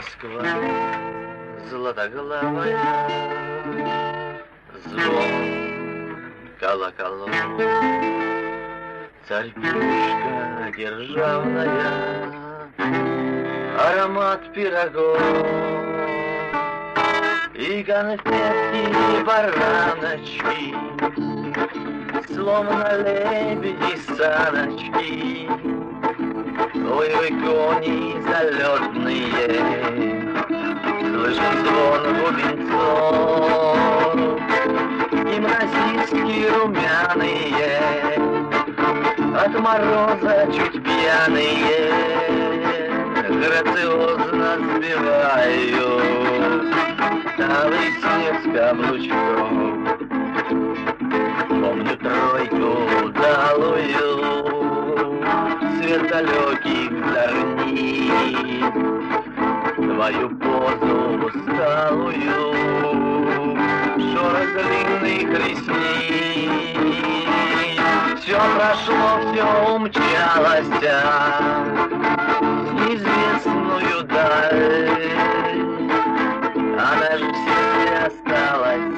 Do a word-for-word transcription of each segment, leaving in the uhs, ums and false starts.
Москва златоглавая, звон колоколов, царь-пушка державная, аромат пирогов и конфетки бараночки, словно лебеди саночки. Ой-ой, кони залетные, слышен звон бубенцов, и мразиски румяные, от мороза чуть пьяные, грациозно сбивают талый снег с каблучков. Помню тройку удалую свет далеких зорниц, твою позу усталую, шорох длинных ресниц. Все прошло, все умчалось в неизвестную даль, она же в сердце осталась.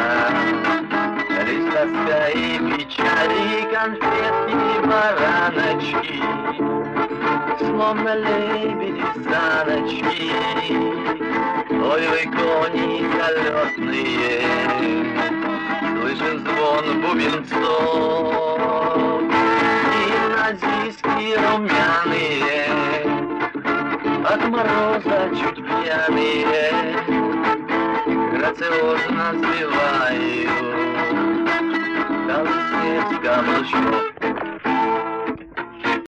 Лишь тоска и печаль, и конфетки, и бараночки, словно лебеди саночки. Ой-ой, кони залетные, слышен звон бубенцов, и мразиски румяные, от мороза чуть пьяные, грациозно сбиваю талый снег с каблучков.